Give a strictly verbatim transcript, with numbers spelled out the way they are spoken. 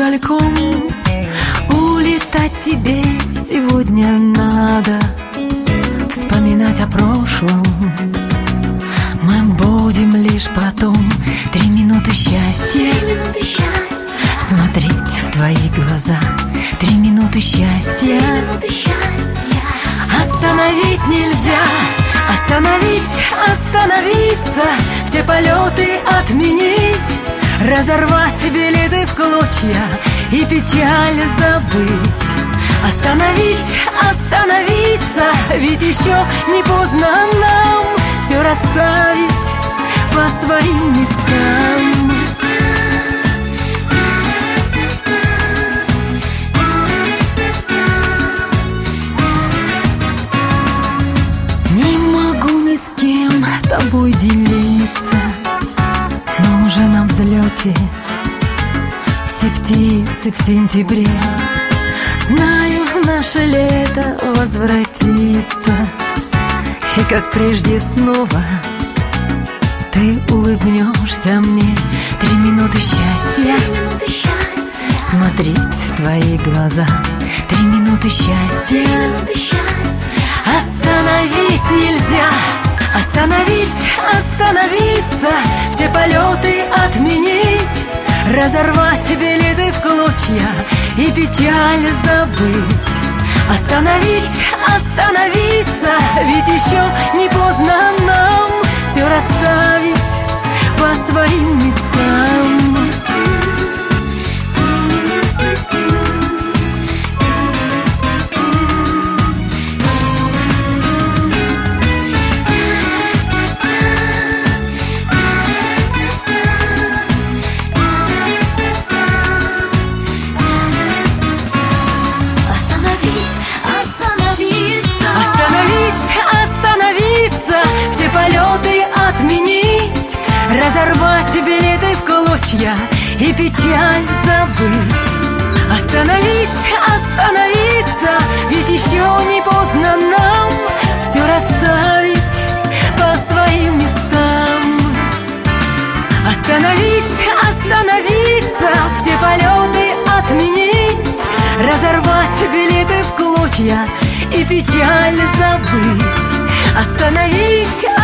угольком. Улетать тебе сегодня надо, вспоминать о прошлом мы будем лишь потом. Три минуты счастья, смотреть в твои глаза. Три минуты счастья, остановить нельзя. Остановить, остановиться, все полеты отменить, разорвать билеты в клочья и печаль забыть. Остановить, остановиться, ведь еще не поздно нам все расставить по своим местам. Тобой делиться, но уже на взлете все птицы в сентябре. Знаю, наше лето возвратится, и как прежде снова ты улыбнешься мне. Три минуты счастья, смотреть в твои глаза. Три минуты счастья, остановить нельзя. Остановить, остановиться, все полеты отменить, разорвать билеты в клочья и печаль забыть. Остановить, остановиться, ведь еще не поздно нам все расставить по своим местам. Разорвать билеты в клочья и печаль забыть. Остановить, остановиться, ведь еще не поздно нам все расставить по своим местам. Остановить, остановиться, все полеты отменить, разорвать билеты в клочья и печаль забыть. Остановить,